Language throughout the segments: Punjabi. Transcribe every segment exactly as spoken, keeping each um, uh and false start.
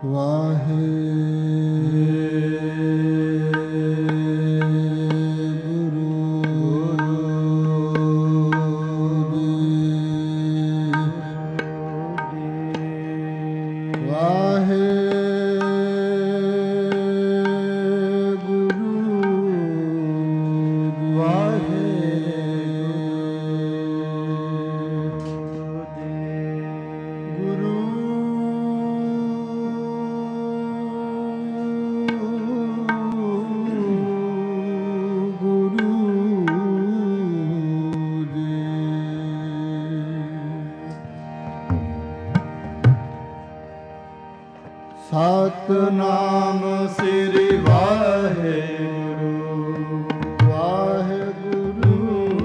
ਸਤਿਨਾਮ ਸ੍ਰੀ ਵਾਹਿਗੁਰੂ, ਵਾਹਿਗੁਰੂ,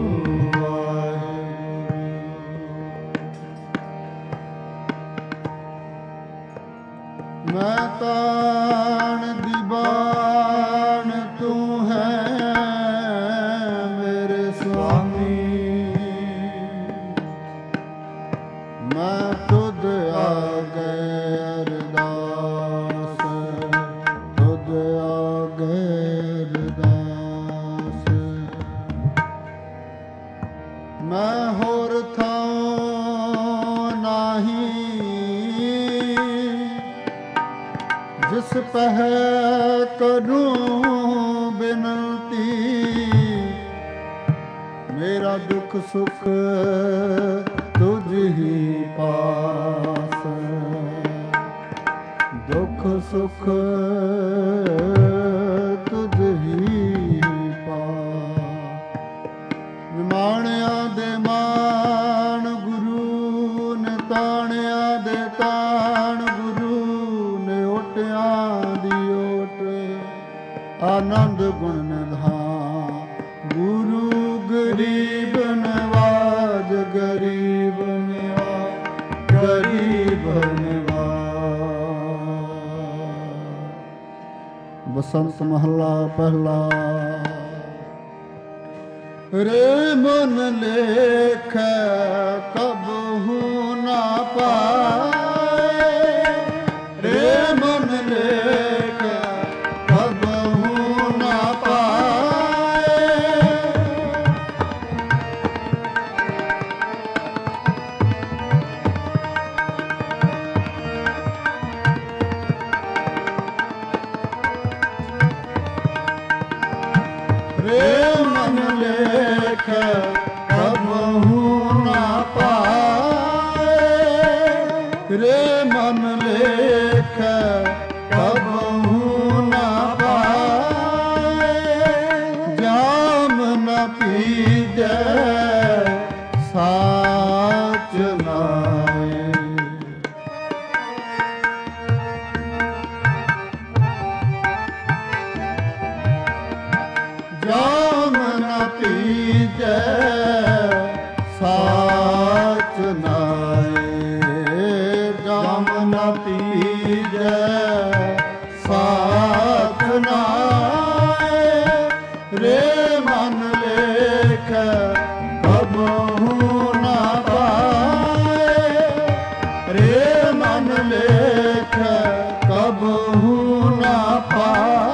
ਵਾਹਿਗੁਰੂ। ਮੈਂ ਤਾਣ ਦੀ ਬਾਣ ਤੂੰ ਹੈ ਮੇਰੇ ਸੁਆਮੀ, ਮੈਂ ਤੁਧ ਆਗੇ ਅਰਦਾਸ, ਤੁਧ ਆਗੇ ਅਰਦਾਸ। ਮੈਂ ਹੋਰ ਥਾਂ ਨਾਹੀ ਜਿਸ ਪਹਿ ਕਰੂੰ ਬਿਨਤੀ, ਮੇਰਾ ਦੁੱਖ ਸੁਖ ਤੁਝ ਹੀ ਪਾਸ, ਦੁੱਖ ਸੁਖ ਤੁਝ ਹੀ ਪਾਸ। ਨਿਮਾਣਿਆਂ ਦੇ ਮਾਣ ਗੁਰੂ ਨੇ, ਤਾਣਿਆਂ ਦੇ ਤਾਣ ਗੁਰੂ ਨੇ, ਓਟਿਆਂ ਦੀ ਓਟ ਆਨੰਦ ਗੁਣ ਨਿਧਾਨ। ਗੁਰੂ ਗਰੀਬ ਨਵਾਜ, ਗਰੀਬ ਨਿਵਾਜ, ਗਰੀਬ ਨਿਵਾਜ। ਬਸੰਤ ਮਹੱਲਾ ਪਹਿਲਾ। ਰੇ ਮਨ ਲੇਖੈ ਕਬਹੂ ਨਾ ਪਾਏ, ਰੇ ਮਨ ਲੇਖੈ ਕਬਹੂ ਨਾ ਪਾਏ। ਰੇ ਮਨ ਲੇਖੈ ਕਬਹੂ ਨਾ ਪਾਏ, ਰੇ ਮਨ ਲੇਖੈ ਕਬਹੂ ਨਾ ਪਾਏ। ਜਾਮ ਨ ਪੀਜੈ ਸਾਚ ਨਾਏ, ਜਾਮ ਨ ਪੀਜੈ ਸਾਚ ਨਾਏ, ਜਾਮ ਨ ਪੀਜੈ ਸਾਚ ਨਾਏ। ਰੇ ਮਨ ਲੇਖੈ ਕਬਹੂ ਨਾ ਪਾਏ, ਰੇ ਮਨ ਲੇਖੈ ਕਬਹੂ ਨਾ ਪਾਏ।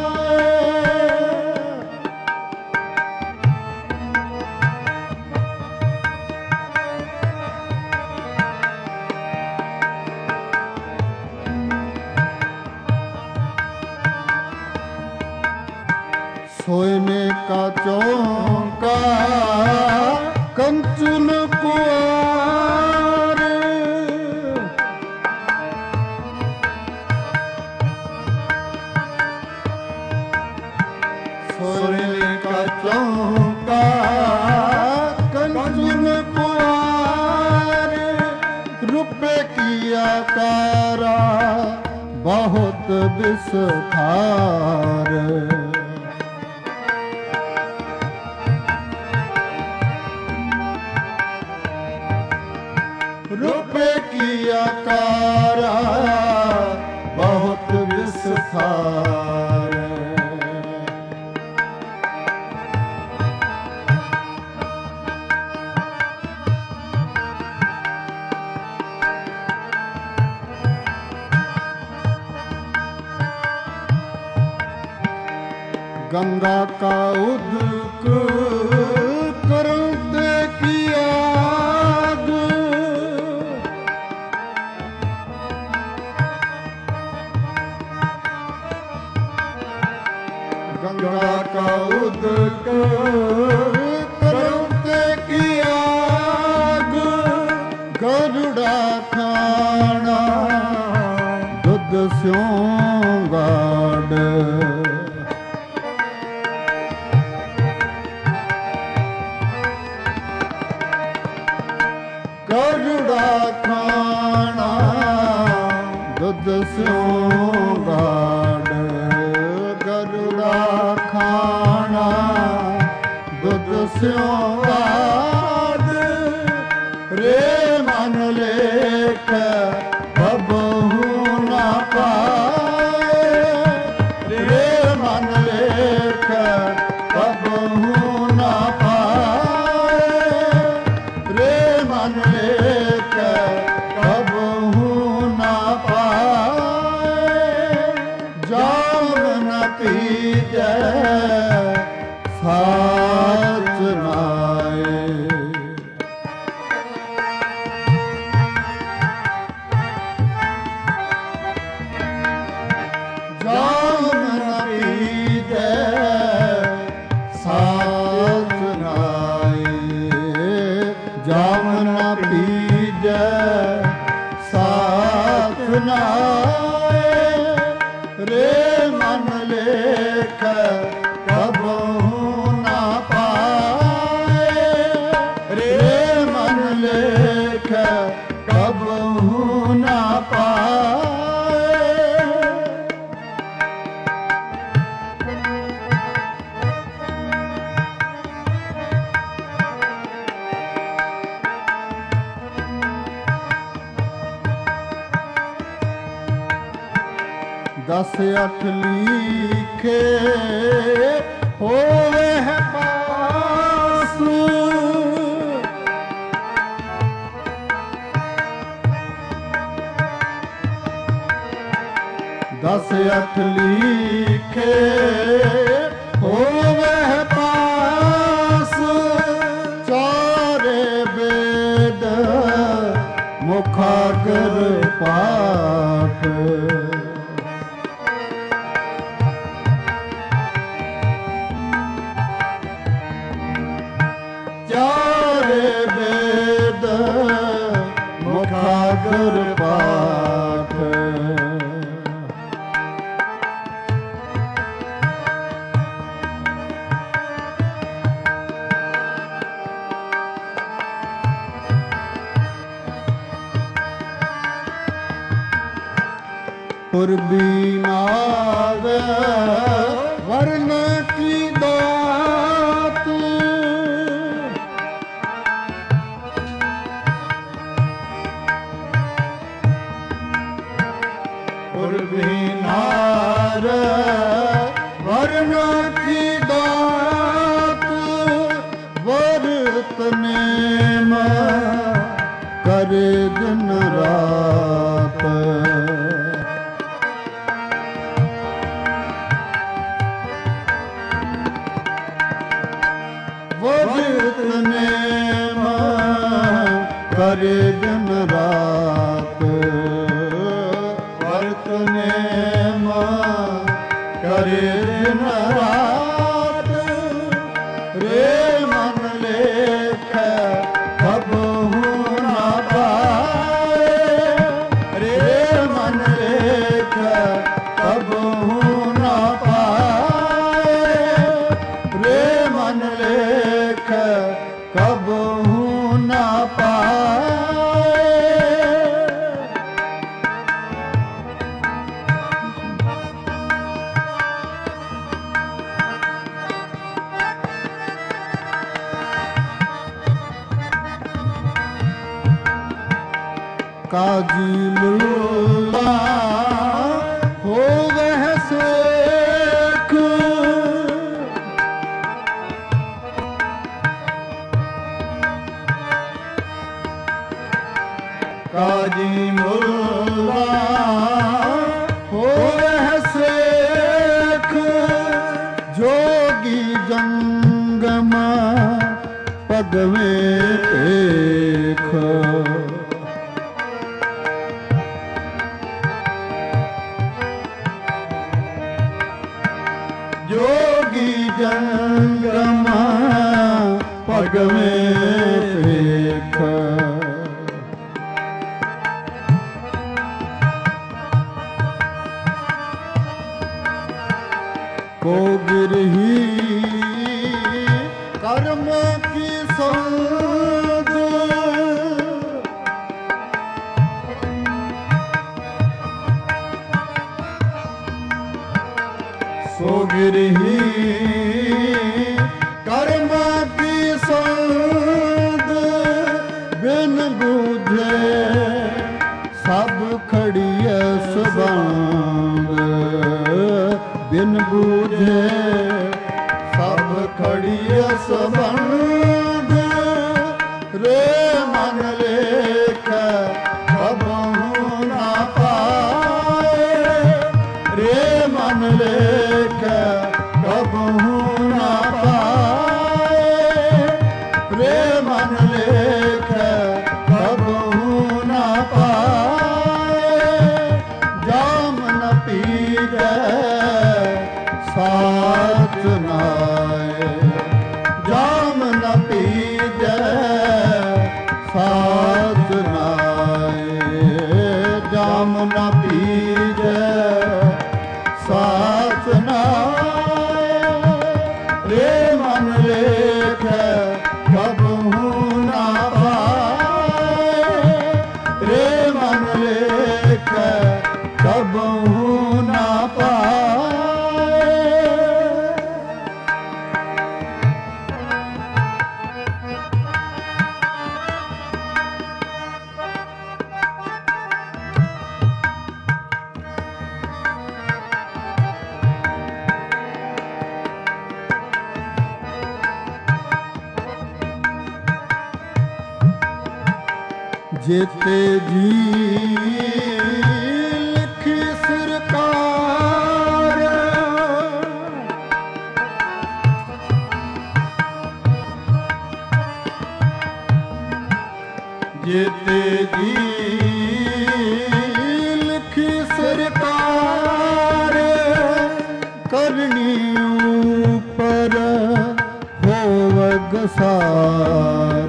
सोने का चौका कंचन कुआर, सोने का चौका कंचन कुआर। रुपए की आकारा बहुत विस्तार, रुपए की आकारा बहुत विस्तार। गंगा का उदक करते की आग, गंगा का उदक करते की आग, गरुड़ा खाना दुध स्यों गाड़, गरुड़ा खाना दुध स्यों गाड़, गरुड़ा खाना दुध स्यों गाड़, रे मन लेख बबहू न पाए, रे मन लेख बबहू न पाए, रे मन लेख बबहू न पाए, जाम न पीजै साच नाए, जाम न पीजै साच नाए, जाम न पीजै साथ नाए, रे मन लेख कबहू न पाए, रे मन लेख कबहू न पाए। दस अठ लीखे होवे है पास, दस अठ लीखे होवे है पास, चारे वेद मुखागर पाठ, चारे वेद मुखागर पाठ, पूर्वी नाग वर्ण की दात, पूर्वी नार वर्ण की दात, वर्त नेम करे दिन रात, वर्त नेम करे दिन रात, वर्त नेम करे दिन रात, रे मन लेख कबहू न पाए, रे मन लेख कबहू न पाए, रे मन लेख कबहू न पाए। काजी मुल्ला हो वह शेख, काजी मुल्ला हो वह शेख, जो पगवे पेख। जोगी जंगमा पगवे पेख। को गिरही कर्म की सौद। सो गिरही कर्म की सौद। बिन बूझे सब खड़िय सुबांग। बिन बूझे सब खड़िय सुबांग। रे मन लेख कबहू ना पाए। रे मन लेख कबहू ना पाए। रे मन लेख कबहू ना पाए। जाम न पीजे साथ नाए। जाम न पीजे साथ नाए। जाम न पीजे साथ नाए। रे मन लेख कबहू ना पाए। रे मन लेख कबहू ना पाए। जेते जी लिखी सरकार। जेते जी लिखी सरकार। करनी ऊपर होवग सार।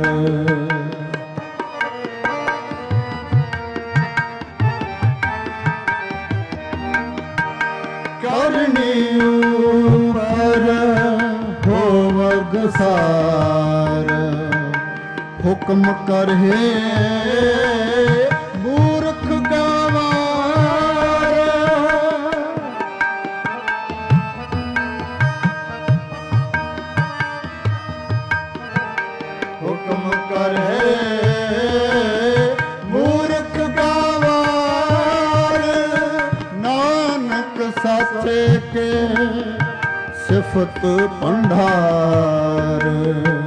करनी ऊपर होवग सार। हुक्म करहे मूर्ख गवार। हुक्म करहे मूर्ख गवार। नानक साचे के सिफत भंडार।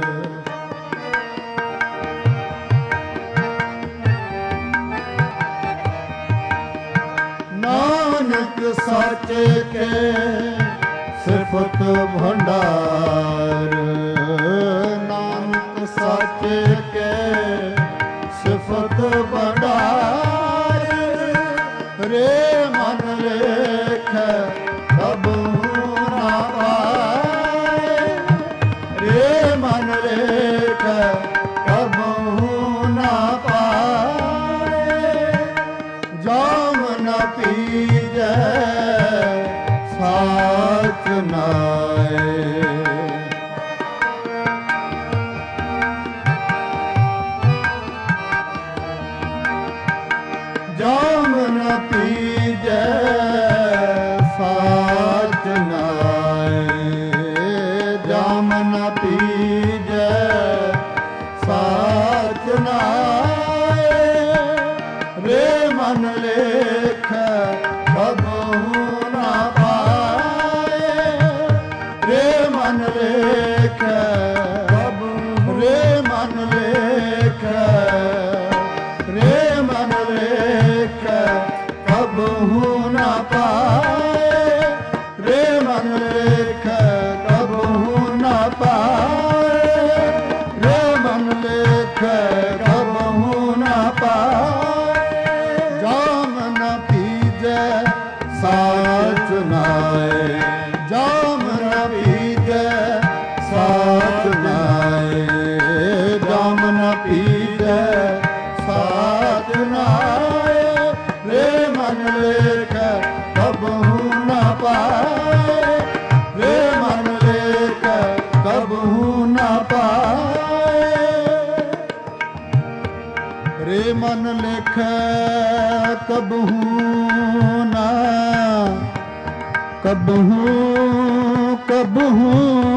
नानक साचे के सिफत भंडार। नानक साचे के सिफत भंडार। रे मन लेख कबहू ना पाए। रे मन लेख कबहू ना पाए। जाम न पीजे साथ नाए। जाम न पीजे साथ नाए। जाम न पीजे साथ नाए। रे मन लेख कबहू ना पाए। रे मन लेख कबहू। रे मन लेख। रे मन लेख कबहू ना पाए। रे मन लेख कबहू ना पाए। रे साच नाए, जाम न पीजे साच नाए, जाम न पीजे साच नाए, रे मन लेख कबहू न पाए, रे मन लेख कबहू न पाए, रे मन लेख कबहू न, कबहू कबहू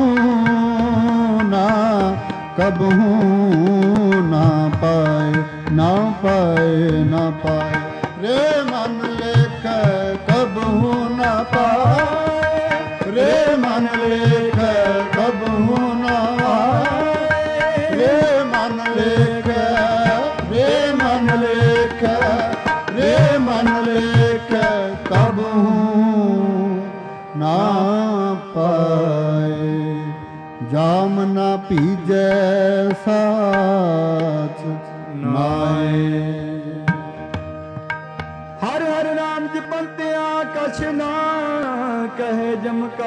ना, कबहू ना पाए, ना पाए, ना पाए, रे मन लेख कबहू न पाए, रे मन लेख कबहू न पाए, रे मन लेख, रे मन लेख, रे मन लेख कबहू ना पाए, जाम ना पीजे साच नाए। हर हर नाम जपंत्या कछ ना कहे जमका,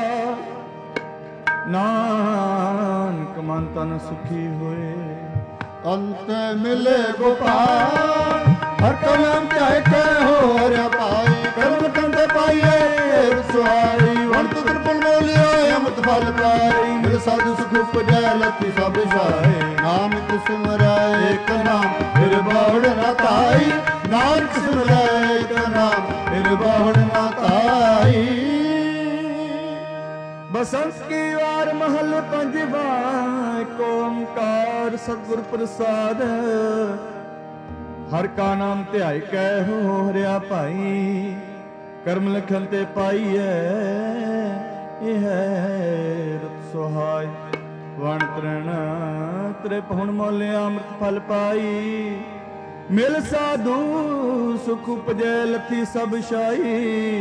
नानक मन तन सुखी होए, अंत मिले गोपाल, हर कलम चाहे कहो हर पाई, कर्म कंधे पाइए सुहाई, वंत कृपण बोलियो अमृत फल पाई, मिल साधु सुख उपजै लखी सब जाए, नानक सिमराए एक नाम फिर बहुड़ न ताई, नानक सिमराए एक नाम फिर बहुड़ न ताई। बसंत की वार महल पंजवा, को ओंकार सतगुर प्रसाद, हर का नाम ध्याय कै हो हरिया भाई, कर्म लिखन ते पाईए यह रुत सुहाय, वण तृण त्रिभुवन मोले अमृत फल पाई, मिल साधु सुख उपजै लखी सब शाई,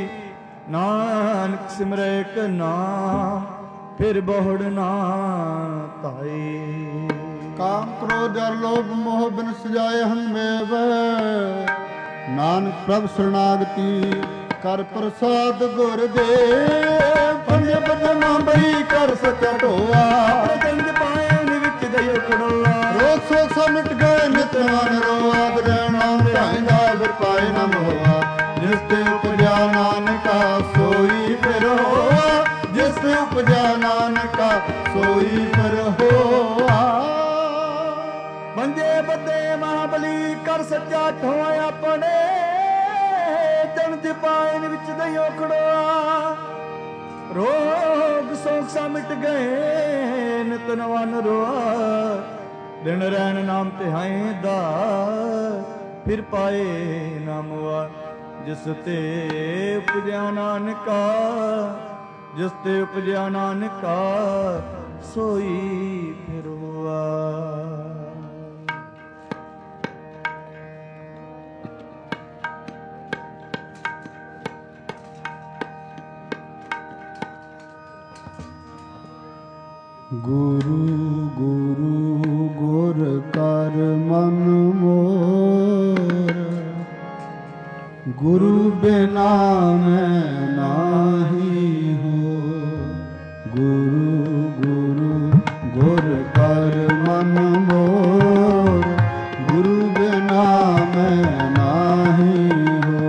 नानक सिमरै एक नाम फिर बहुड़ ना ताई। काम क्रोध और लोभ मोह बिन सजाए हम में वह, नानक प्रभ शरणागति कर प्रसाद गुर दे, पंजे बदमा बड़ी कर सचा ढोआ, गंज पाए विच दयो खड़ोआ, रोग सोग सब मिट गए नित मन रोआ, ग्रहण ढाईंदा फिर पाए न मोआ, जिस ते उपजा नानका सोई फिर होआ, जिस ते उपजा नानका सोई फिर होआ। मंजे बदे महाबली कर सच्चा ठोआ अपने, जन जपाइन विच दयो खड़ोआ, रोग सोग सा मिट गए नित नवन रोआ, दिन रैन नाम तिहाई दा फिर पाए नाम हुआ, जिस ते उपजया नानका, जिस ते उपजया नानका सोई फिर हुआ। गुरु गुरु गुर कर मन मोर, गुरु बिना मैं नाही हो, गुरु गुरु गुर कर मन मोर, गुरु बिना मैं नाही हो।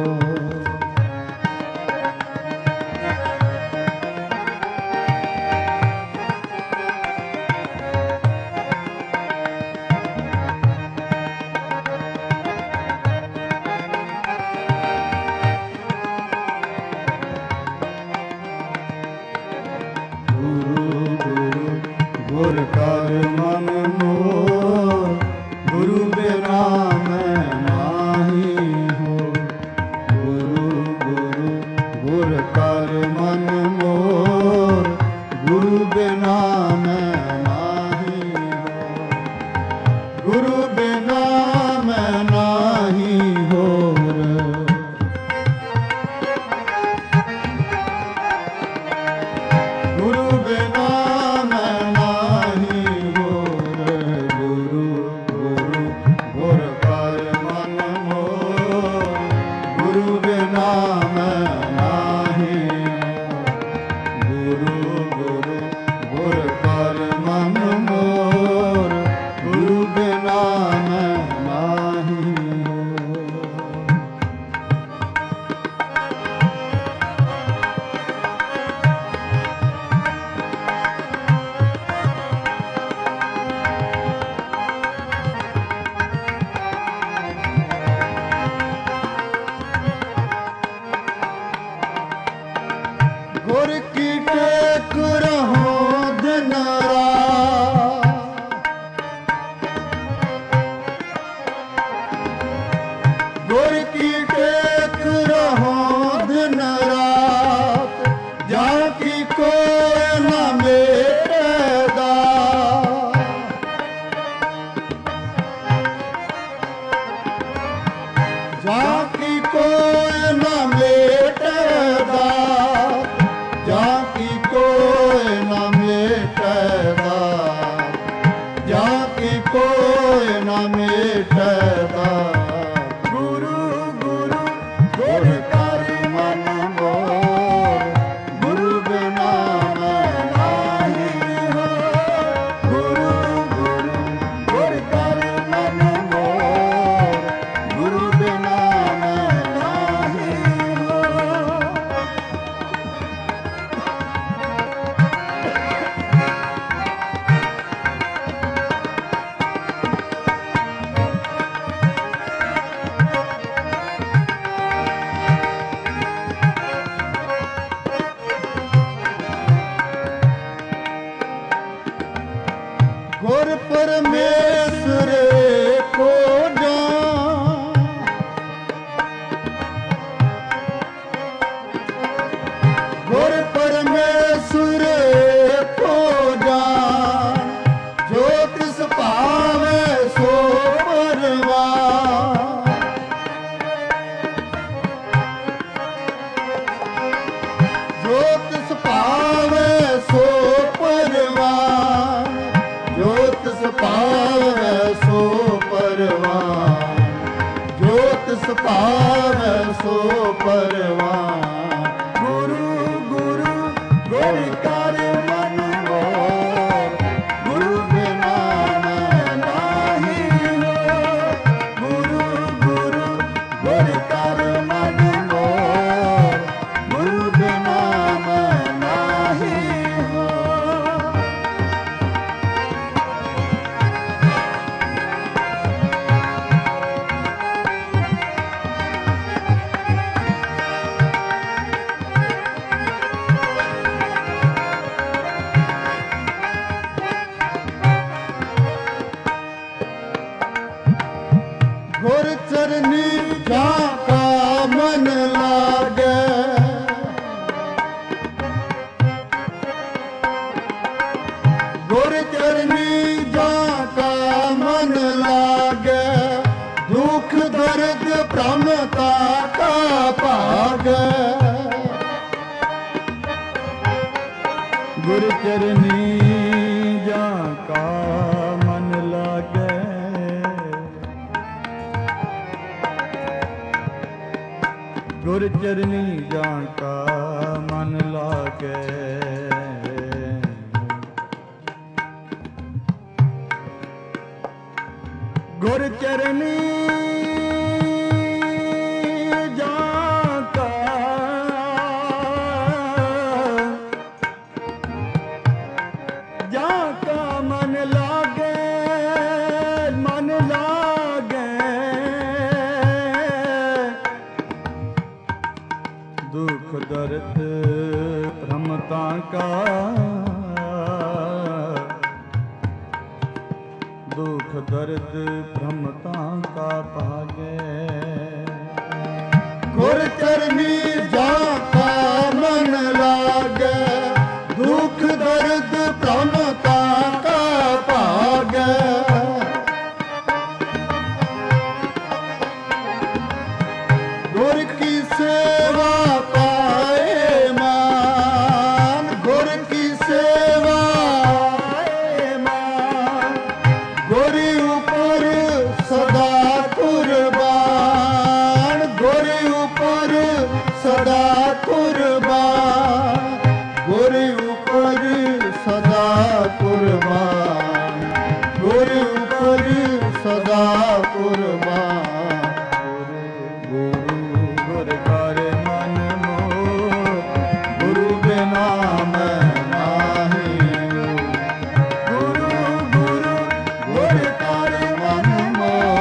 गुर की टेक रहो दिन रात, गुर की टेक रहो दिन रात, जाकी कोई न मेरेदा, जाकी कोई न मेटेदा, जाकी कोई न मेटेदा, जाकी कोई न मेटेदा। गुरु गुरु गुर कर मन मोर, गुरु बिना मैं नाही हो। गुरु गुरु गुर कर मन मोर, गुरु बिना मैं नाही हो। गुर परमेश्वर को जान, गुर परमेश्वर को जान, जो तिस पावे सो परवान, जो तिस पावे सो परवान, जो तिस पावे सो परवान, जो तिस पावे सो परवान। गुरु गुरु गुर कर मन मोर, गुरु बिना मैं नाही हो। गुरु गुरु गुर कर मन मोर, गुरु बिना मैं नाही हो। गुर चरनी जाका मन लागे, गुर चरनी जाका मन लागे, दुख दर्द भ्रमता का भागे। गुर चरनी जाका मन लागे, गुर चरनी जाका मन लागे। गुर चरनी जाका जाका मन लागे, मन लागे। दुख दर्द भ्रमता का, दुख दर्द भ्रमता का भागे। गुर चरनी जाका मन लागे, दुख दर्द भ्रमता का भागे। गुर की सेवा पाए मान, गुर की सेवा पाए मान, गुर ऊपर सदा कुर्बान, गुर ऊपर सदा कुर्बान, गुर ऊपर सदा कुर्बान, गुर ऊपर सदा कुर्बान। गुरु गुर कर मन मोर, गुरु बिना मैं नाही हो। गुरु गुरु गुर कर मन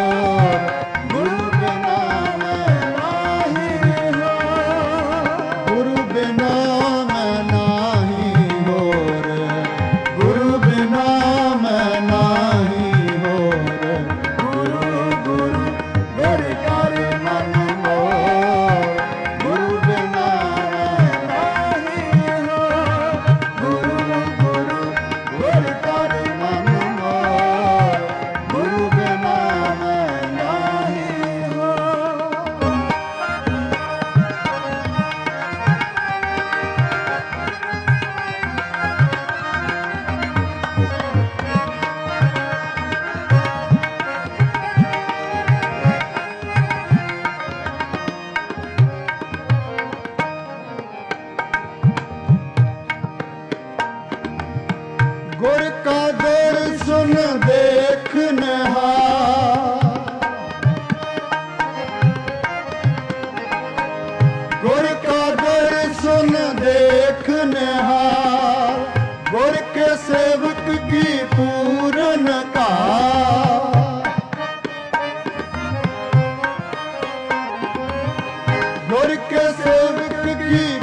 मोर, गुरु बिना मैं नाही हो।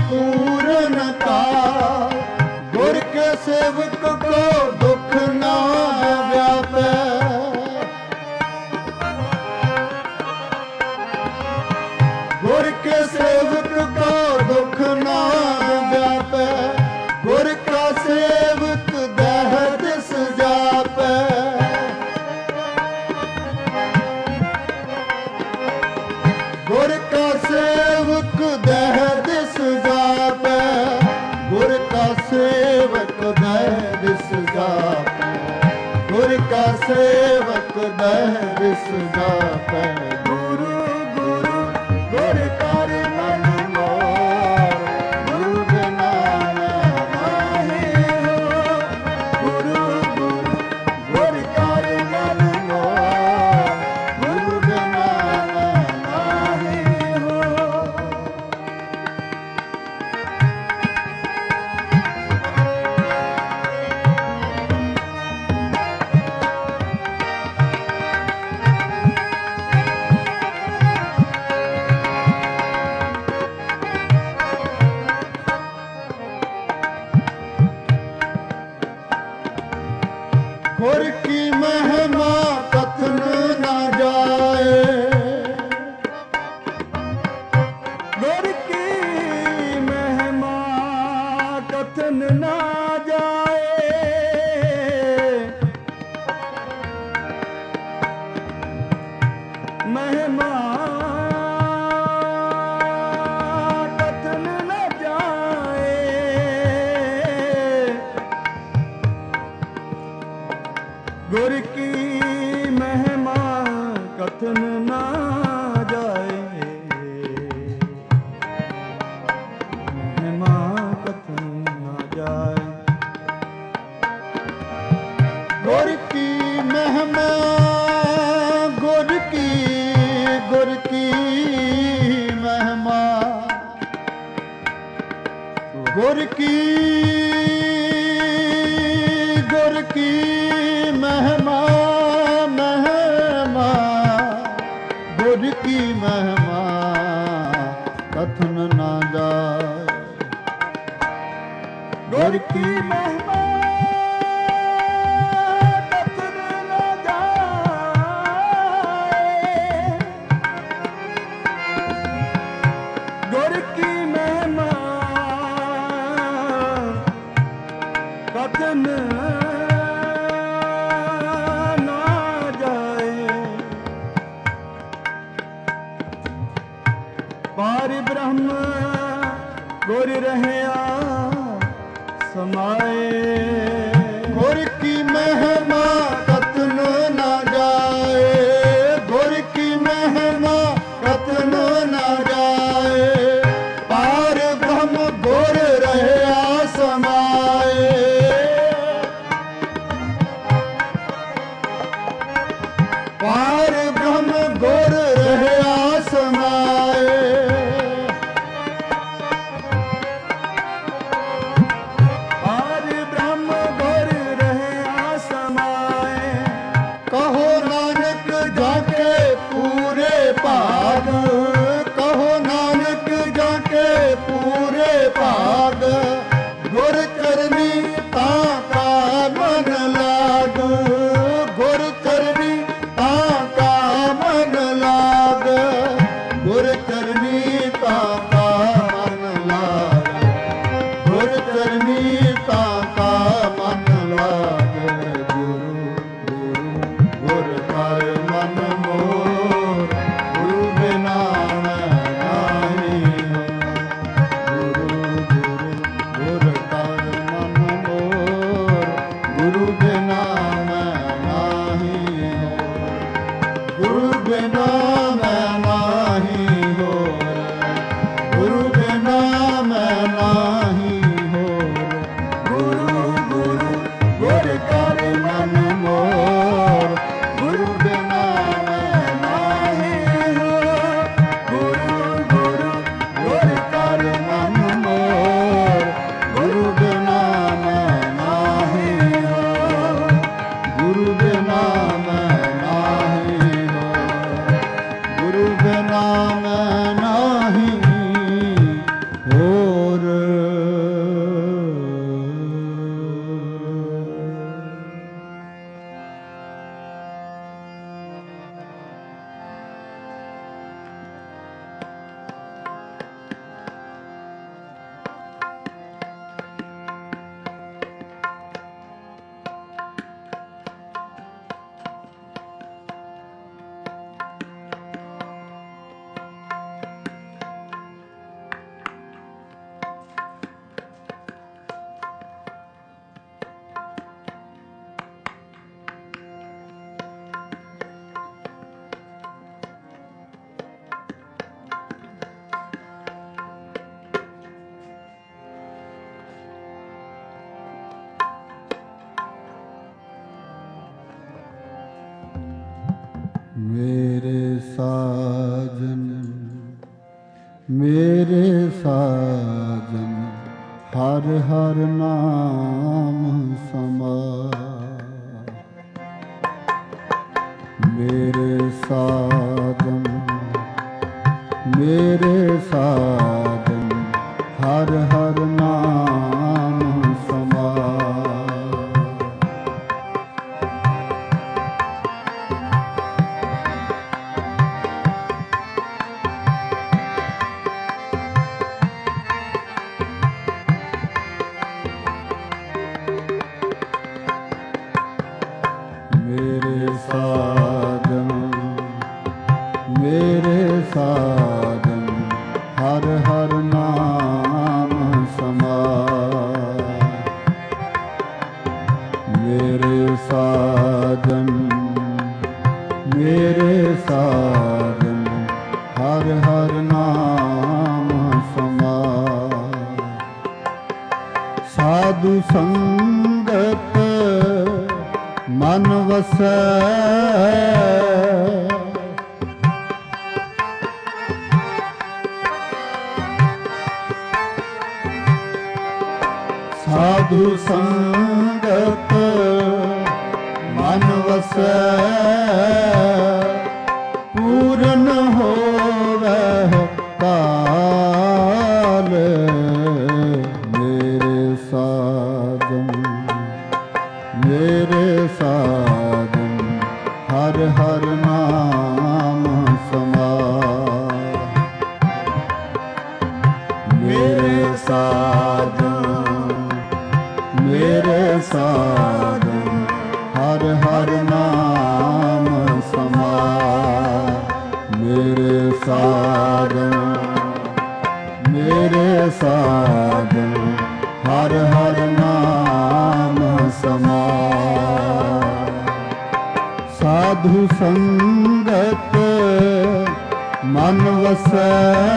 पूर्णता गुर के सेवक को दुख ना व्यापे गुर के सेवक को दुख ना व्यापे गुर का सेवक दह दिस जापे गुर का सेवक दह दिस जापे गुर का सेवक दह दिस जापे गुर का सेवक दह दिस जापे गुरु गुरु गुर कर मन मोर गुरु बिना नाहि हो गुरु गुरु गुर कर मन मोर गुरु बिना नाहि हो गुर की महिमा कथन न जाए गुर की महिमा कथन ना जाए महिमा कथन न जाए गुर की महिमा कथन ना जाए महिमा कथन ना जाए गुर की महिमा गुर की गुर की महिमा गुर की गुर की महिमा महिमा गुर की महिमा कथन ना जाए गुर की महिमा कथन ना जाए गुर की महिमा कथन ना जाए पार ब्रह्म गुर रहया समाए गुर की महिमा कथन ना जाए गुर की महिमा कथन ना जाए पार ब्रह्म गुर रहया समाए पार ब्रह्म गुर रहया समाए पार ब्रह्म ਹਰ ਹਰ ਨਾਮ ਸਮਾਏ। ਮੇਰੇ ਸਾਧਨ ਮੇਰੇ ਸਾਧਨ ਹਰ ਹਰ ਨਾਮ ਸਮਾਏ। ਮੇਰੇ ਸਾਧਨ ਮੇਰੇ ਸਾਧਨ ਹਰ ਹਰ ਨਾਮ ਸਮਾਏ। ਮੇਰੇ ਸਾਧਨ ਮੇਰੇ ਸਾਧਨ ਹਰ ਹਰ ਨਾਮ ਸਮਾਏ। ਸਾਧੂ ਸੰਗਤ ਮਨ ਵਸੈ ਸਾਧੂ ਸੰਗਤ ਮਨ ਵਸੈ। ਪੂਰਨ ਹੋਵੈ ਕਾਲ ਮੇਰੇ ਸਾਧਨ ਮੇਰੇ ਸਾਧਨ ਹਰ ਹਰ ਨਾਮ ਸਮਾਏ। ਮੇਰੇ ਸਾਧਨ ਮੇਰੇ ਸਾਧਨ ਹਰ ਹਰ ਨਾਮ ਸਮਾਏ। ਮੇਰੇ ਸਾਧਨ ਮੇਰੇ ਸਾਧਨ ਹਰ ਹਰ ਨਾਮ ਸਮਾਏ। ਸਾਧੂ ਸੰਗਤ ਮਨ ਵਸੈ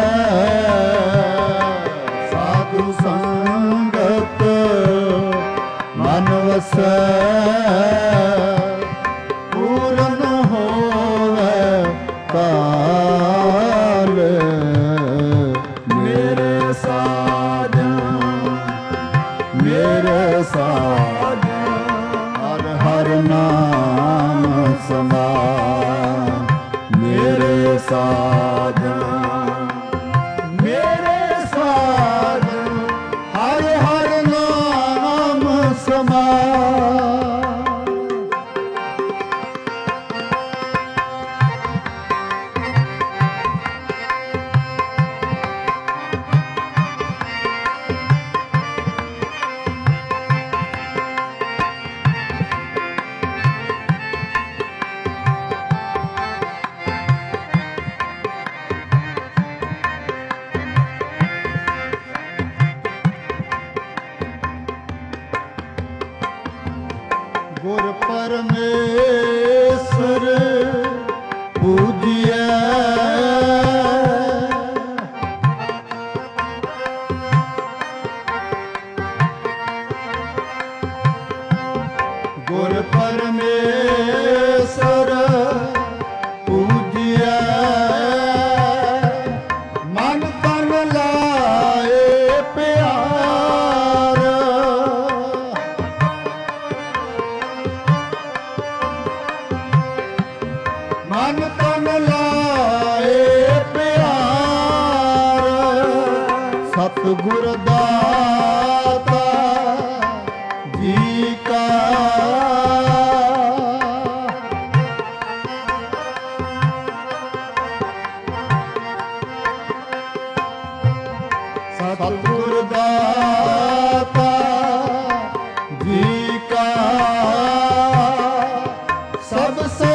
ਸਾਧੂ ਸੰਗਤ ਮਨ ਵਸੈ। ਪੂਰਨ ਹੋਵੈ ਕਾਲ ਮੇਰੇ ਸਾਧਨ ਮੇਰੇ ਸਾਧਨ ਹਰ ਹਰ ਨਾਮ ਸਮਾਏ। ਮੇਰੇ ਸਾਧਨ ਮੇਰੇ ਸਾਧਨ ਹਰ ਹਰ ਨਾਮ ਸਮਾਏ। ਗੁਰ ਪਰਮੇਸ਼ਰ ਪੂਜਿਐ। ਗੁਰ ਪਰਮੇਸ਼ਰ ਪੂਜਿਐ। ਮਨ ਤਨ ਲਾਏ ਪਿਆਰ। ਮਨ ਤਨ ਲਾਏ ਪਿਆਰ। ਸਤਿਗੁਰ ਦਾਤਾ ਜੀ ਕਾ ਸਤਿਗੁਰ ਦਾਤਾ ਜੀ ਕਾ ਸਭ ਸੇ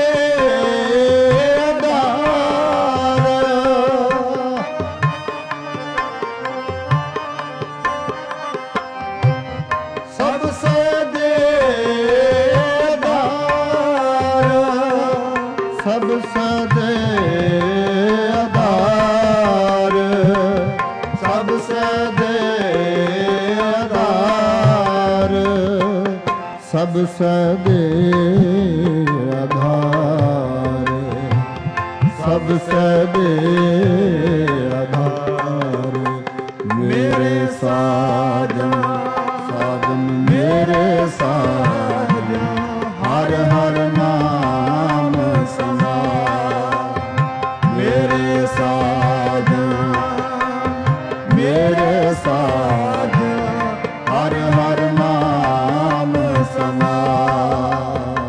ਸਭ ਸਦੇ ਆਧਾਰ। ਸਭ ਸਦੇ ਆਧਾਰ। ਸਭ ਸਦੇ ਆਧਾਰ। ਸਭ ਸਦੇ ਆਧਾਰ। ਸਭ ਸਦੇ ਆਧਾਰ। ਮੇਰੇ ਸਾਜਨ ਸਾਜਨ ਮੇਰੇ ਸਾਜਨ ਹਰ ਹਰ ਨਾਮ ਸਮਾਰ ਮੇਰੇ ਸਾਜਨ ਮੇਰੇ ਸਾਜਨ ਹਰ ਹਰ ਨਾਮ ਸਮਾਰ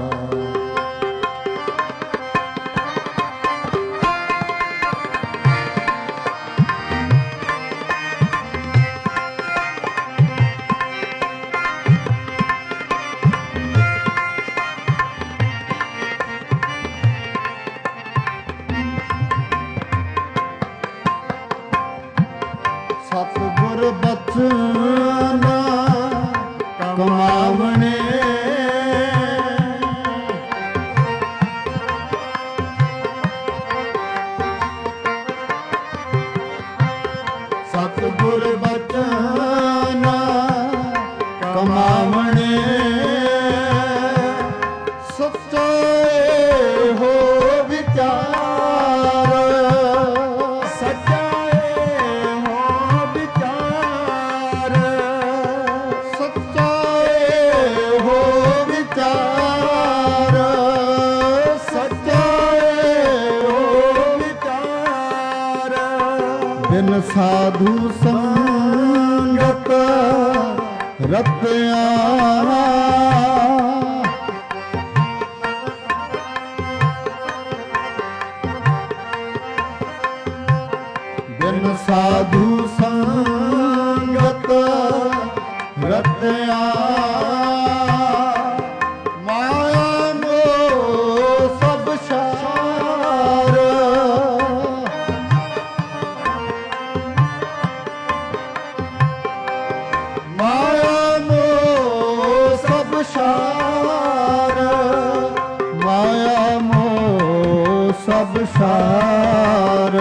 ਸਤਿਗੁਰ ਬਚਨ ਕਮਾਵਣੇ ਸਤਿਗੁਰ ਬਚਨ ਕਮਾਵਣੇ ਸੱਚੇ ਹੋ ਵਿਚਾਰ ਬਿਨ ਸਾਧੂ ਸੰਗਤ ਰਤਿਆ ਬਿਨ ਸਾਧੂ ਸੰਗਤ ਰਤਿਆ ਮਾਇਆ ਮੋਹ ਸਭ ਸਾਰ ਮਾਇਆ ਮੋਹ ਸਭ ਸਾਰ ਮਾਇਆ ਮੋਹ ਸਭ ਸਾਰ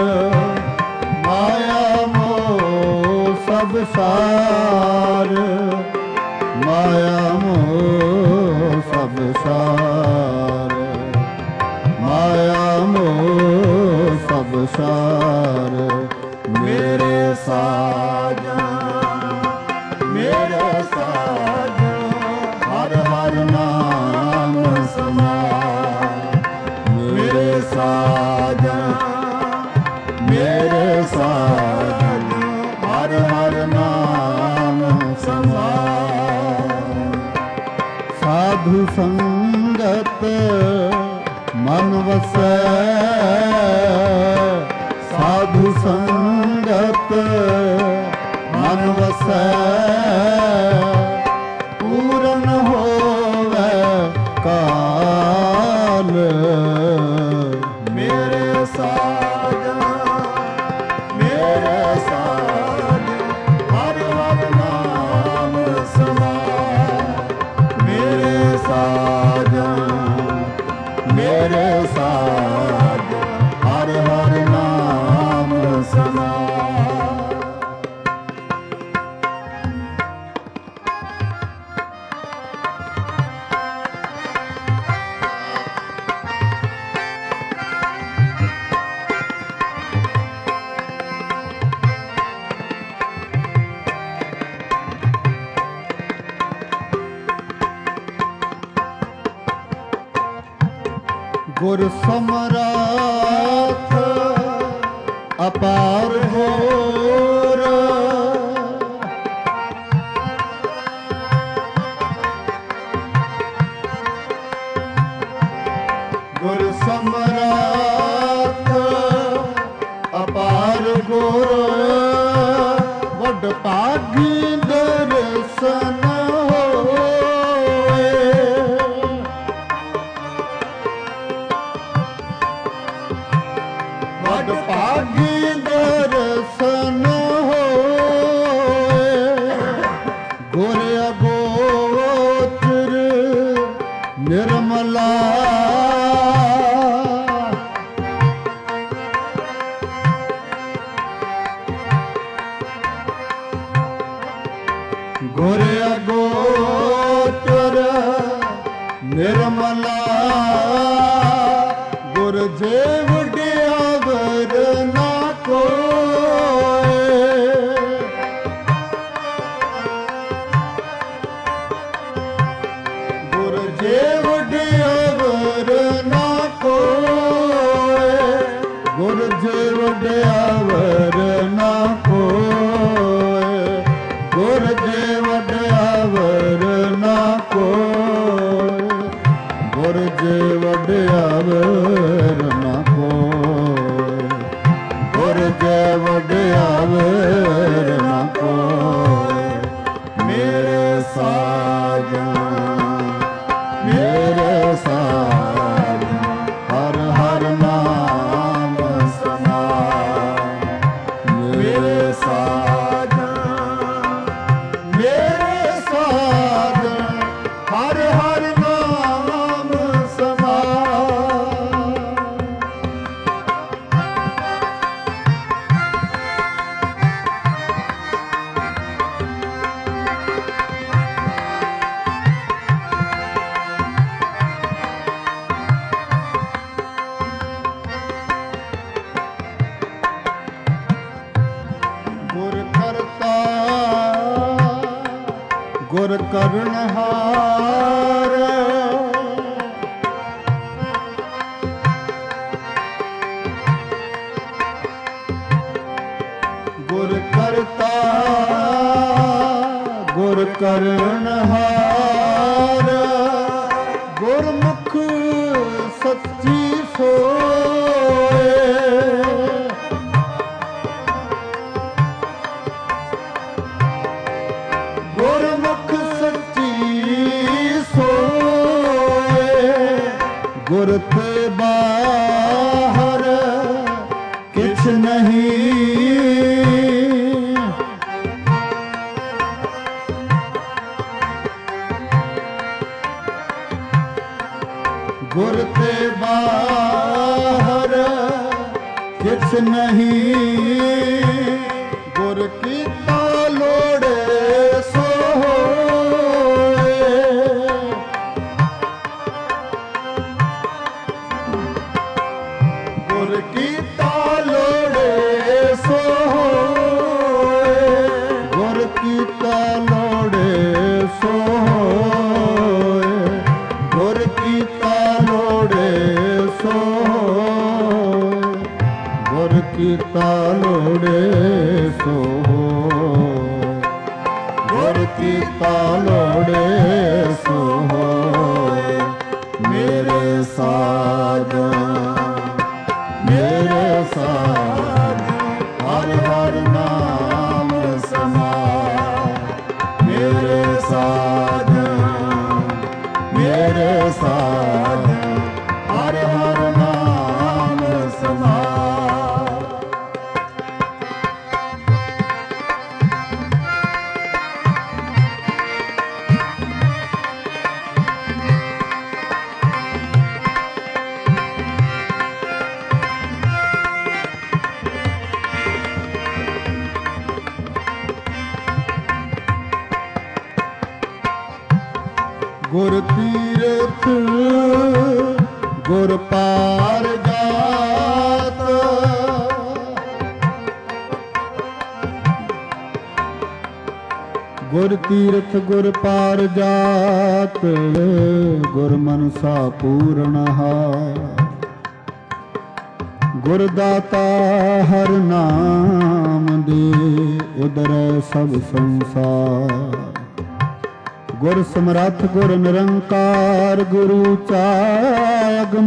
ਮਾਇਆ ਮੋਹ ਸਭ ਸਾਰ ਮਾਇਆ ਮੋਹ ਸਭ ਸਾਰ ਮਾਇਆ ਮੋਹ ਸਭ ਸਾਰ ਮੇਰੇ ਸਾਜਨ ਮੇਰੇ ਸਾਜਨ ਹਰ ਹਰ ਨਾਮ ਸਮਾਰ ਮੇਰੇ ਸਾਜਨ ਮੇਰੇ ਸਾਜਨ ਹਰ ਹਰ ਨਾਮ ਸਮਾਰ ਸਾਧੂ ਸੰਗਤ ਮਨ ਵਸੈ ਸਾਧੂ ਸੰਗਤ ਮਨ ਵਸੈ ਪੂਰਨ ਹੋਵੇ ਕਾਲ ਮੇਰੇ ਸਾਜਨ ਮੇਰੇ ਸਾਜਨ ਹਰ ਹਰ ਨਾਮ ਸਮਾਰ ਮੇਰੇ ਸਾਜਨ ਮੇਰੇ ਸਾਜਨ ਹਰ ਹਰ ਨਾਮ ਸਮਾਰ ਗੁਰ ਸਮਰਾਥ ਅਪਾਰ ਹੋਰ ਗੁਰ ਸਮਰਾਥ ਅਪਾਰ ਗੁਰ ਵੱਡ ਭਾਗੀ ਦਰਸ਼ਨ ਵੱਡ ਭਾਗੀ ਦਰਸ਼ਨ ਹੋਏ ਗੁਰ ਅਗੋਚਰ ਨਿਰਮਲਾ ਗੁਰ ਅਗੋਚਰ ਨਿਰਮਲਾ ਗੁਰ ਜੇ ਵਡਿਆਵਰ ਨਾ ਕੋਏ ਗੁਰ ਕਰਨਹਾਰ ਗੁਰ ਕਰਤਾ ਗੁਰ ਕਰਨਹਾਰ ਗੁਰਮੁਖ ਸੱਚੀ ਸੋਏ ਗੁਰਮੁਖ ਸੱਚੀ ਸੋਏ ਗੁਰ ਤੇ ਬਾਹਰ ਕਿਛ ਨਹੀਂ ਗੁਰ ਤੇ ਬਾਹਰ ਕਿਛ ਨਹੀਂ ਗੁਰ ਕੀਤਾ ਲੋੜੇ ਸੋ ਹੋਏ ਗੁਰ ਕੀਤਾ ਲੋੜੇ ਸੋ ਹੋਏ ਗੁਰ ਕੀਤਾ ਲੋੜੇ ਸੋ ਹੋਏ ਗੁਰ ਕੀਤਾ ਲੋੜੇ ਸੋ ਗੁਰ ਕੀਤਾ ਲੋੜੇ ਸੋ ਗੁਰ ਕੀਤਾ ਲੋੜੇ ਸੋ ਮੇਰੇ ਸਾਜਨ ਮੇਰੇ ਸਾਜਨ ਹਰ ਹਰ ਨਾਮ ਸਮਾਏ ਮੇਰੇ ਸਾਜਨ ਮੇਰੇ ਸਾਜਨ ਹਰ ਹਰ ਨਾਮ ਸਮਾਏ ਗੁਰ ਤੀਰਥ ਗੁਰ ਪਾਰ ਜਾਤ ਗੁਰ ਤੀਰਥ ਗੁਰ ਪਾਰ ਜਾਤ ਗੁਰ ਮਨਸਾ ਪੂਰਨਹਾਰ ਗੁਰ ਦਾਤਾ ਹਰ ਨਾਮ ਦੇ ਉਦਰੈ ਸਭ ਸੰਸਾਰ ਗੁਰ ਸਮਰੱਥ ਗੁਰ ਨਿਰੰਕਾਰ ਗੁਰੂ ਚਾਗਮ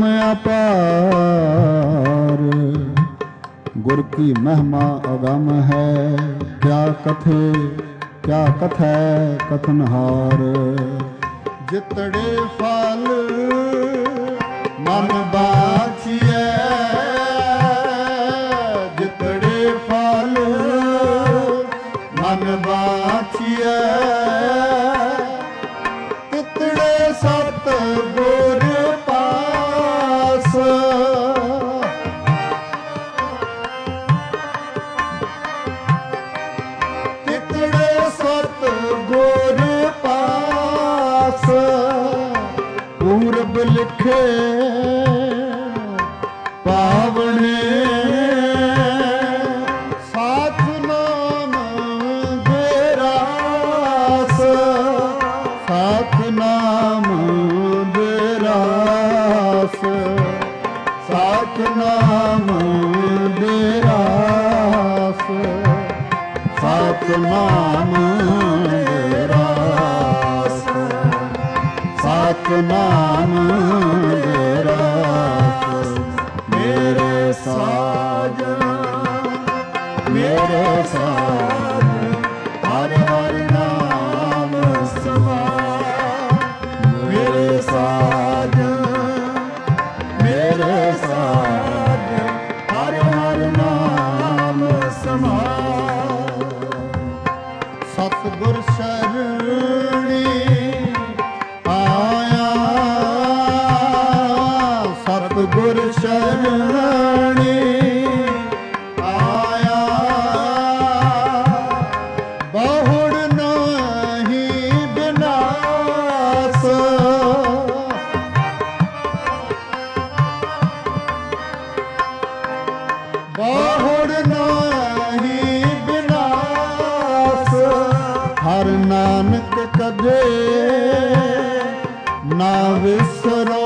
ਅਪਾਰ ਗੁਰ ਕੀ ਮਹਿਮਾ ਅਗਮ ਹੈ ਕਿਆ ਕਥੇ ਕਿਆ ਕਥੈ ਕਥਨਹਾਰ ਜਿਤੜੇ ਫਲ ਮਨ ਬਾਛੀਐ ਜਿਤੜੇ ਫਲ ਮਨ ਬਾਛੀਐ ਸਤ ਗੁਰ ਪਾਸ ਕਿਤੜੇ ਸਤ ਗੁਰ ਪਾਸ ਪੂਰਬ ਲਿਖੇ ਪਾਵਣੇ ਸਾਥ ਨਾਮ ਦੇ ਰਾਸ ਸਾਥ ਨਾਮ ਸਤਿਨਾਮ ਦੇ ਰਾਸ ਸਤਿਨਾਮ ਦੇ ਰਾਸ ਸਤਿਨਾਮ ਦੇ ਰਾਸ ਮੇਰੇ ਸਾਜਨ ਮੇਰੇ ਸਾਜਨ ਹਰ ਹਰ ਨਾਮ ਸਮਾਏ ਮੇਰੇ ਸਾਜਨ ਮੇਰੇ ਸਾਜਨ ਹਰ ਹਰ ਨਾਮ ਸਮਾਏ ਸਤਿਗੁਰ ਸ਼ਰਣੀ ਆਇਆ ਸਤਿਗੁਰ ਸ਼ਰਣੀ ਆਇਆ ਬਹੁੜ ਨਹੀਂ ਬਿਨਾਸ ਬਹੁੜ ਨਹੀਂ ਬਿਨਾਸ ਹਰ ਨਾਨਕ ਕਦੇ ਨਾ ਵਿਸਰੋ।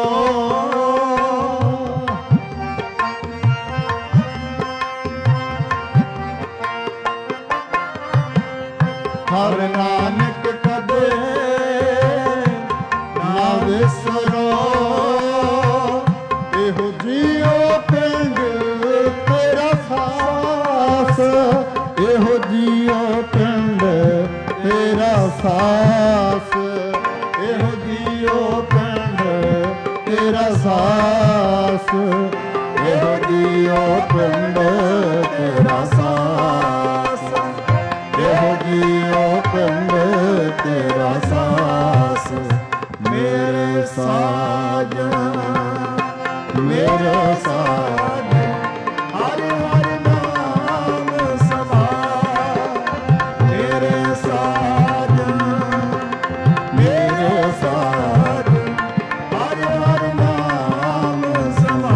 ਹਰ ਨਾਨਕ ਕਦੇ ਨਾ ਵਿਸਰੋ। ਇਹੋ ਜੀਓ ਪਿੰਡ ਤੇਰਾ ਸਾਸ, ਇਹੋ ਜੀਓ ਪਿੰਡ ਤੇਰਾ ਸਾਸ, ਇਹੋ ਜੀਓ ਪਿੰਡ ਤੇਰਾ ਸਾਸ, ਇਹੋ ਜੀਓ ਪਿੰਡ ਤੇਰਾ ਸਾਸ, ਇਹੋ ਜੀਓ ਪਿੰਡ ਤੇਰਾ ਸਾਸ। ਮੇਰੇ ਸਾਜਨ ਮੇਰੇ ਸਾਜਨ ਹਰ ਹਰ ਨਾਮ ਸਮਾ। ਮੇਰੇ ਸਾਜਨ ਮੇਰੇ ਸਾਜਨ ਹਰ ਹਰ ਨਾਮ ਸਮਾ।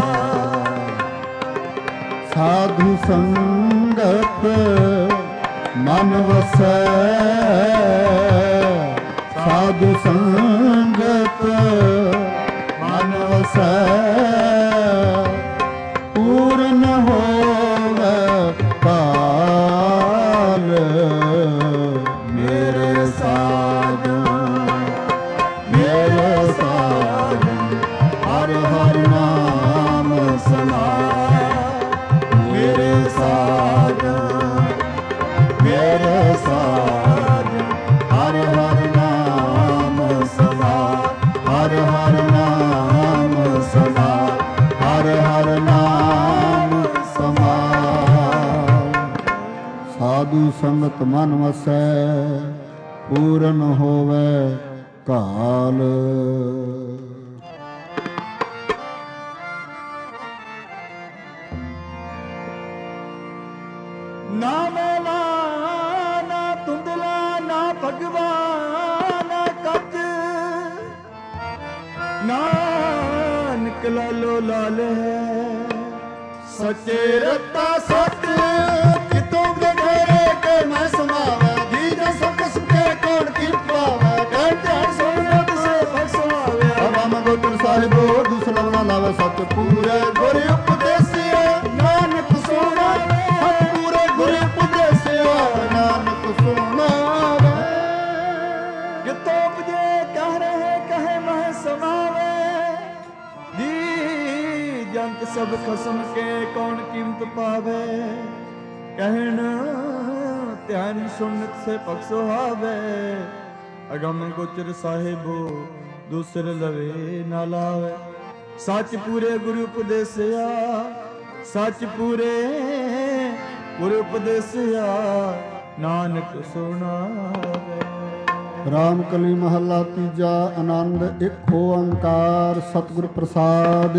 ਸਾਧੂ ਸੰਗਤ ਮਨ ਵਸੈ, ਸਾਧੂ ਸੰਗਤ ਮਨ ਵਸੈ। ਪੂਰਨ ਹੋਵੇ ਕਾਲ ਮੇਰੇ ਸਾਜਨ ਮੇਰੇ ਸਾਜਨ ਹਰ ਹਰ ਨਾਮ ਸਮਾਏ। ਮੇਰੇ ਸਾਜਨ ਮੇਰੇ ਸਾਜਨ ਹਰ ਹਰ ਨਾਮ ਸਮਾਏ। ਹਰ ਹਰ ਨਾਮ ਸਮਾਏ। ਹਰ ਹਰ ਨਾਮ ਸਮਾਏ। ਸਾਧੂ ਸੰਗਤ ਮਨ ਵਸੈ, ਪੂਰਨ ਹੋਵੇ ਕਾਲ। ਨਾ ਮੇਲਾ ਨਾ ਧੁੰਦਲਾ ਨਾ ਭਗਵਾਨ ਕੱਜ, ਨਾਨਕ ਲਾਲੋ ਲਾਲ ਹੈ। ਸੱਚੇ ਰਤਾ ਸੱਚ ਕਿਤੋਂ ਬਗਰੇ ਕੇ ਮੈਂ ਸੁਣਾਵਾਂ। ਜੀ ਜੇ ਸਭ ਕਿਸਮ ਕੇ ਕੋਣ ਕੀ ਪਾਵੇ। ਕਹਿ ਧਿਆਨ ਸੁਣੋ ਤੁਸੇ ਬਖਸ਼ਵਾਵੇ। ਬਾਬਾ ਮੰਗੋਤਰ ਸਾਹਿਬੋ ਦੁਸਲਵ ਨਾ ਲਾਵੇ। ਸਤ ਪੂਰੇ ਗੁਰ ਉਪਦੇਸਿਆ ਨਾਨਕ ਸੁਣਾਵੇ। ਸਤ ਪੂਰੇ ਗੁਰ ਉਪਦੇਸਿਆ ਨਾਨਕ ਸੁਣਾਵੇ। ਜਿਤੋਂ ਉਪਜੇ ਕਹਿ ਰਹੇ ਕਹੇ ਮਹਿ ਸਮਾਵੇ। ਜੀ ਜੰਤ ਸਭ ਖਸਮ ਕੇ ਕੌਣ ਕੀਮਤ ਪਾਵੇ। ਕਹਿਣ ਧਿਆਨ ਸੁਨਤ ਸੇ ਪਖ ਸੁਹਾਵੇ। ਅਗਮ ਗੋਚਰ ਸਾਹਿਬੋ ਦੂਸਰ ਲਵੇ ਨਾ ਲਾਵੇ। ਸੱਚ ਪੂਰੇ ਗੁਰੂ ਉਪਦੇਸਿਆ ਸੱਚ ਪੂਰੇ ਗੁਰੂ ਉਪਦੇਸਿਆ ਨਾਨਕ ਸੁਣਾਵੇ। ਰਾਮ ਕਲੀ ਮਹੱਲਾ ਤੀਜਾ। ਆਨੰਦ ਇੱਕ ਓੰਕਾਰ ਸਤਿਗੁਰ ਪ੍ਰਸਾਦ।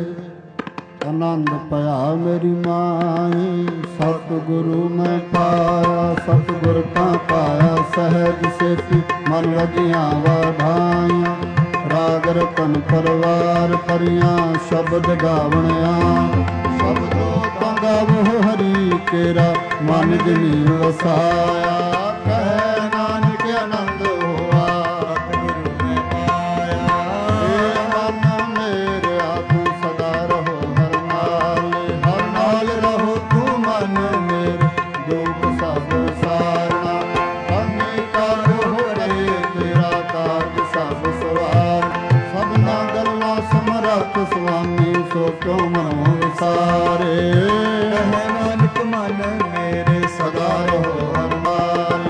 ਆਨੰਦ ਭਇਆ ਮੇਰੀ ਮਾਈ ਸਤਿਗੁਰੂ ਮੈਂ ਪਾਇਆ। ਸਤਿਗੁਰ ਤਾਂ ਪਾਇਆ ਸਹਿਜ ਸੇਤੀ ਮਨ ਵਜੀਆਂ ਵਧਾਈਆਂ। ਰਾਗ ਰਤਨ ਪਰਵਾਰ ਪਰੀਆਂ ਸ਼ਬਦ ਗਾਵਣਿਆ। ਸ਼ਬਦੋ ਤਾਂ ਗਾਵੋ ਹਰੀ ਕੇਰਾ ਮਨ ਜਿਨੀ ਵਸਾਇਆ। ਕਹਿ ਨਾਨਕ ਆਨੰਦ ਹੋਆ ਸਤਿਗੁਰੂ ਮੈਂ ਪਾਇਆ। ਏ ਮਨ ਮੇਰਿਆ ਤੂੰ ਸਦਾ ਰਹੋ ਹਰ ਨਾਲ। ਹਰ ਨਾਲ ਰਹੋ ਤੂੰ ਮਨ ਮੇਰੇ ਦੁਖ ਸਭ ਸਾਰਨਾ। ਅੰਮ੍ਰਿ ਕਾਰੋ ਹੋਏ ਤੇਰਾ ਕਾਰਜ ਸਭ ਸਵਾਰ। ਸਭਨਾ ਗੱਲਾਂ ਸਮਰੱਥ ਸੁਆਮੀ ਸੋ ਕਿਉ ਮਨੋ ਵਿਸਾਰੇ। ਕਹਿ ਨਾਨਕ ਮਨ ਮੇਰੇ ਸਦਾ ਰਹੋ ਹਰ ਨਾਲ।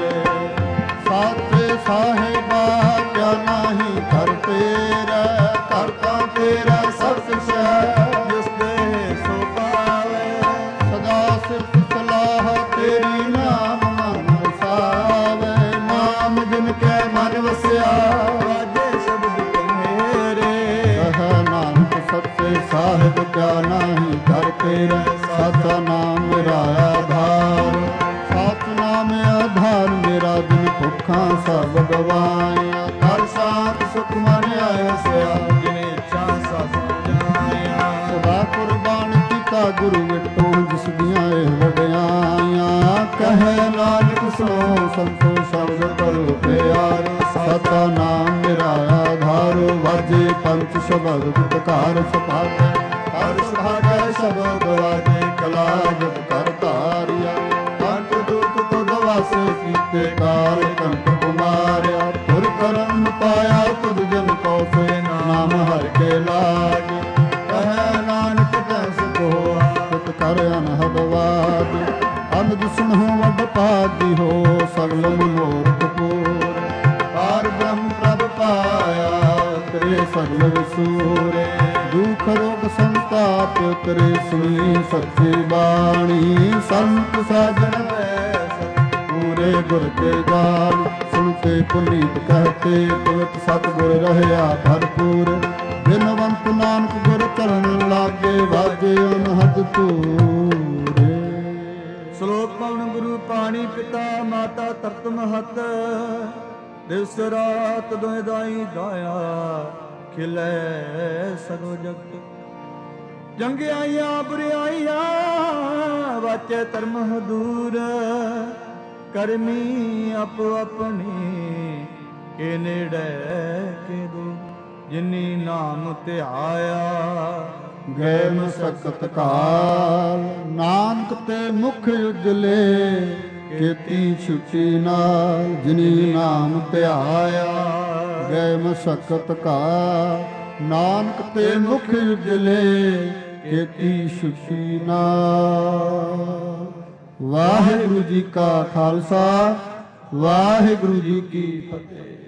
ਸਾਥੇ ਸਾਹਿਬਾ ਕਿਆ ਨਾਹੀ ਘਰ ਤੇਰਾ। ਘਰ ਤਾਂ ਤੇਰਾ ਸਭ ਕੁਛ ਹੈ ਜਿਸ ਦੇ ਸੋ ਪਾਵੇ। ਸਦਾ ਸਿਫਤ ਸਲਾਹ ਤੇਰੀ ਨਾਮ ਮਨ ਵਸਾਵੇ। ਨਾਮ ਜਿਨ ਕੈ ਮਨ ਵਸਿਆ ਵਾਜੇ ਸ਼ਬਦ ਕਮੇਰੇ। ਕਹਿ ਨਾਨਕ ਸੱਚੇ ਸਾਹਿਬ ਕਿਆ ਨਾਹੀ ਘਰ ਤੇਰਾ। ਸਤ ਨਾਮ ਮੇਰਾ ਆਧਾਰ। ਸਤ ਨਾਮ ਆਧਾਰ ਮੇਰਾ ਜਿਨ ਭੁੱਖਾਂ ਸਭ ਗਵਾਈਆਂ। ਕਰ ਸਾਥ ਸੁਖ ਮਨ ਆਇਆ ਸਿਆ ਜਿਨੇ ਇੱਛਾ ਸਭ ਜਾਇਆ। ਸਦਾ ਕੁਰਬਾਨ ਕੀਤਾ ਗੁਰੂ ਵਿਟੋ ਜਿਸ ਦੀਆਂ ਇਹ ਵਡਿਆਈਆਂ। ਕਹਿ ਨਾਨਕ ਸੁਣੋ ਸੰਤੋ ਸ਼ਬਦ ਕਰੋ ਪਿਆਰ ਸਤਾ ਨਾਮ ਮੇਰਾ ਆਧਾਰ ਵਾਜੇ ਪੰਚ ਸ਼ਬਦ ਗੁਟਕਾਰ ਸੁਭਾਗੈ ਹਰ ਸੁਭਾਗੈ ਸ਼ਬਦ ਵਾਜੇ ਕਲਾ ਜਪ ਕਰ ਧਾਰਿਆ ਕੰਠ ਦੁਖ ਤੁਧ ਵਾਸ ਕੀਤੇ ਕਾਲ ਕੰਠ ਕੁਮਾਰਿਆ ਪੁਰ ਕਰਮ ਪਾਇਆ ਤੁਧ ਜਨ ਕੋ ਸੇ ਨਾਮ ਹਰਿ ਕੇ ਲਾਗੇ ਕਹਿ ਨਾਨਕ ਤੈਸ ਕੋ ਆਪ ਕਰ ਅਨਹਦ ਵਾਦ ਅਨੰਦ ਸੁਨਹੁ ਵੱਡ ਪਾਦੀ ਹੋ ਸਗਲ ਮਨੋਰਥ ਪੂਰ ਪਾਰ ਬ੍ਰਹਮ ਪ੍ਰਭ ਪਾਇਆ ਤੇਰੇ ਸਗਲ ਵਿਸੂਰੇ ਦੁਖ ਰੋਗ ਸੰਤਾਪ ਤੇਰੇ ਸੁਣੀ ਸੱਚੀ ਬਾਣੀ ਸੰਤ ਸਾਜਣ ਵੈ ਪੂਰੇ ਗੁਰ ਕੇ ਜਾਨ ਸੁਣਤੇ ਪੁਨੀਤ ਕਹਤੇ ਪਵਿੱਤ ਸਤਿਗੁਰ ਰਹਿਆ ਭਰਪੂਰ ਬਿਨਵੰਤ ਨਾਨਕ ਗੁਰ ਚਰਨ ਲਾਗੇ ਵਾਜੇ ਅਨਹਦ ਤੂਰੇ। ਸ਼ਲੋਕ ਪਵਨ ਗੁਰੂ ਪਾਣੀ ਪਿਤਾ ਮਾਤਾ ਤਪਤ ਮਹਤ ਦਿਵਸ ਰਾਤ ਦੋਇ ਦਾਈ ਦਾਇਆ ਖਿਲੇ ਸਗੋ ਜਗਤ ਜੰਗਿਆਈਆਂ ਬੁਰਿਆਈਆਂ ਵਾਚੇ ਧਰਮ ਦੂਰ ਕਰਮੀ ਆਪੋ ਆਪਣੀ ਕੇ ਨੇੜੇ ਕੇ ਦੂਰ ਜਿਨੀ ਨਾਮ ਧਿਆਇਆ ਗਏ ਮਸਕਤ ਕਾਲ ਨਾਨਕ ਤੇ ਮੁਖ ਉਜਲੇ ਕੀਤੀ ਛੁੱਟੀ ਨਾਲ ਜਿਨੀ ਨਾਮ ਧਿਆਇਆ ਗਏ ਮਸਕਤ ਕਾਲ ਨਾਨਕ ਤੇ ਮੁਖ ਉਜਲੇ ਕੀਤੀ ਛੁੱਟੀ ਨਾਲ। ਵਾਹਿਗੁਰੂ ਜੀ ਕਾ ਖਾਲਸਾ ਵਾਹਿਗੁਰੂ ਜੀ ਕੀ ਫਤਿਹ।